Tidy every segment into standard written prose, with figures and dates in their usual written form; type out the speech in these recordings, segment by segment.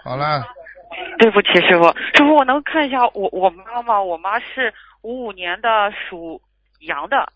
好了。 对不起，师傅。师傅，我能看一下我妈妈？我妈是55年的，属羊的。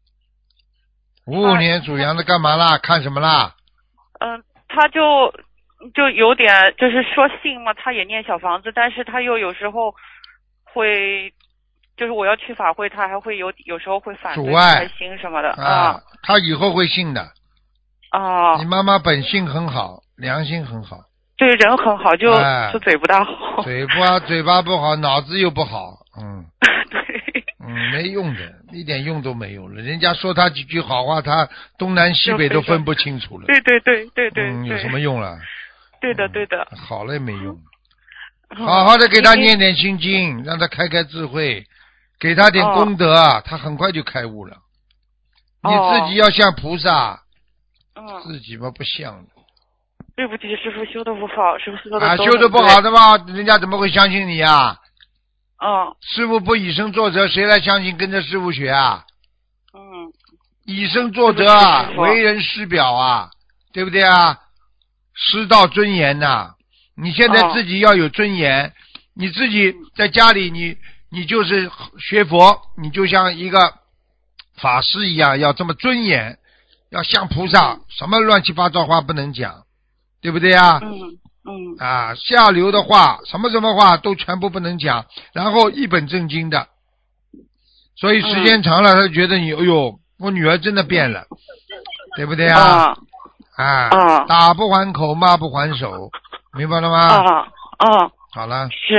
55年属羊的干嘛啦？看什么啦？ 她就有点就是说信嘛，她也念小房子，但是她又有时候会，就是我要去法会，她还会有时候会反对不开心什么的啊。 她以后会信的。 啊。 你妈妈本性很好，良心很好。 对，人很好，就嘴不大好。 嘴巴不好，脑子又不好， 对。 没用的，一点用都没有了。人家说他几句好话，他东南西北都分不清楚了。 对。 有什么用了？ 对的。 好了也没用。好好的给他念点心经，让他开智慧，给他点功德，他很快就开悟了。你自己要像菩萨，自己嘛不像的。 对不起，师傅修的不好，师傅说的修的不好的话，人家怎么会相信你啊？师傅不以身作则，谁来相信跟着师傅学啊？以身作则啊，为人师表啊，对不对啊？师道尊严呐，你现在自己要有尊严，你自己在家里你就是学佛，你就像一个法师一样，要这么尊严，要像菩萨，什么乱七八糟话不能讲，对不对啊？下流的话，什么话都全部不能讲，然后一本正经的。所以时间长了，他觉得你，哎呦，我女儿真的变了，对不对啊？打不还口，骂不还手，明白了吗？ 好了。 是。